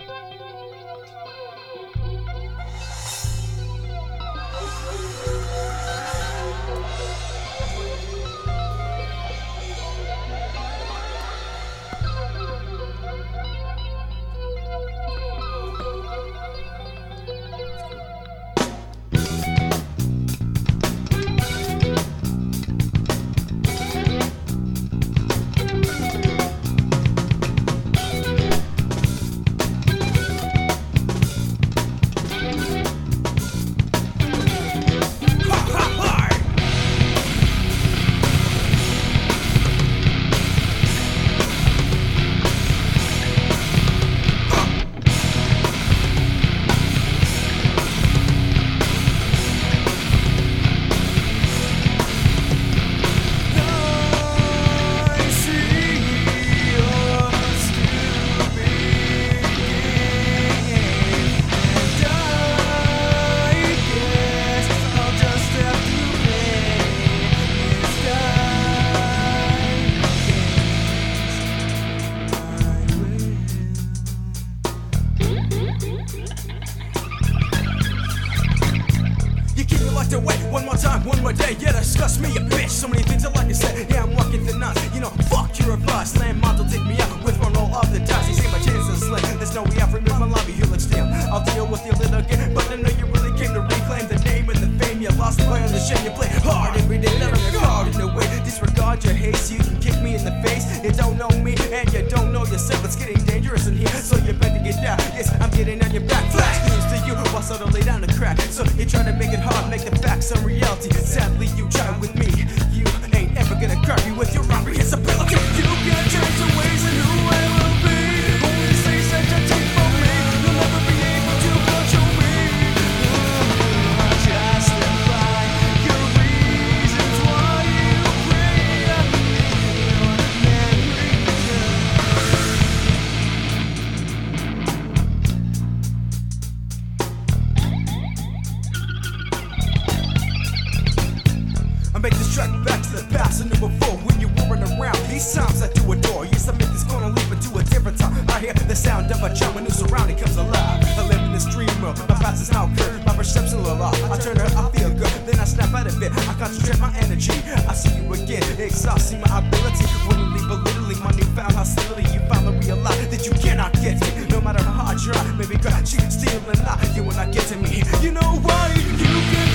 Locked away one more time, one more day. Yeah, discuss me a bitch. So many things I like to say. Yeah, I'm walking the nuts. You know, fuck your advice. Slam model, take me out with one roll of the dice. You see my chances slim. There's no way out from my lobby. You'll extend. I'll deal with your little game, but I know you really came to reclaim the name and the fame you lost. Play on the shame you play hard every day. Let them card in the way. Disregard your hate. You can kick me in the face. You don't know me and you don't know yourself. It's getting dangerous in here, so you better get down. Yes, I'm getting on your back. Flash news to you while suddenly down the crack. So you try to make it hard, make the facts a reality. Sadly, you try with me. You ain't ever gonna crack me with your reprehensibility. You can't change the ways and who I will be. Only say such a thing for me. You'll never be able to control me. I just live by your reasons why you pray. You're the memory. I make this track back to the past and never before when you weren't around. These times I do adore. Yes, I make this gonna leap into a different time. I hear the sound of a child when new surrounding comes alive. I live in this dream world. My past is now good. My perception a lot. I turn her, I feel good. Then I snap out of it. I concentrate my energy. I see you again, exhausting my ability. When you leave belittling my newfound hostility, you finally realize that you cannot get me. No matter how hard you try, maybe God, she steal and lie. You will not get to me. You know why? You can